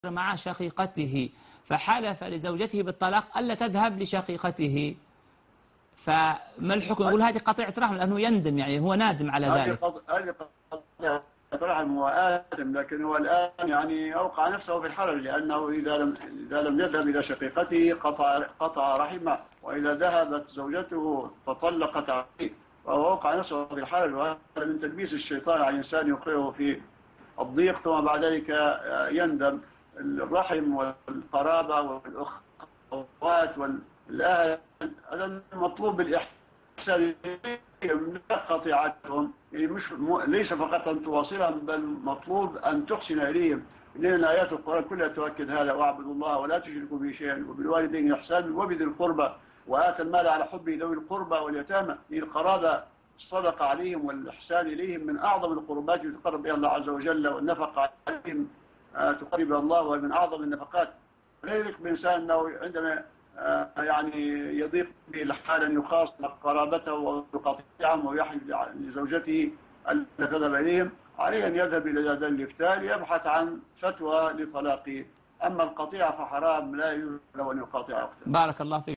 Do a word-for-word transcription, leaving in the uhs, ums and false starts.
مع شقيقته فحلف لزوجته بالطلاق ألا تذهب لشقيقته، فما الحكم؟ يقول هذه قطيعة رحم لأنه يندم، يعني هو نادم على هذه ذلك. قض... هذه قضية رحم وآثم، لكن هو الآن يعني أوقع نفسه في الحرج، لأنه إذا لم إذا لم يذهب إلى شقيقته قطع قطع رحمه، وإذا ذهبت زوجته فطلقت عليه فهو أوقع نفسه في الحرج، وهذا من تلبيس الشيطان على الإنسان يوقعه في الضيق، ثم بعد ذلك يندم. الرحم والقرابة والأخوات والأهل هذا مطلوب بالإحسان لا قطيعتهم، يعني مش ليس فقط أن تواصلهم بل مطلوب أن تحسن إليهم، لأن آيات القرآن كلها تؤكد هذا: واعبدوا الله ولا تشركوا به شيئا وبالوالدين إحسانا وبذي القربى وآتى المال على حبه ذوي القربى واليتامى. القرابة الصدقة عليهم والإحسان إليهم من أعظم القربات يتقرب بها الله عز وجل، والنفقة عليهم تقرب الله ومن أعظم النفقات. لا يليق بإنسان أنه عندما يعني يضيق به الحال أن يخاصم قرابته ويقاطعهم ويحلف لزوجته أن تذهب إليهم، عليه أن يذهب إلى ذا الإفتاء ليبحث عن فتوى لطلاقه. أما القطيعة فحرام، لا يجوز له أن يقاطع أخته. بارك الله فيك.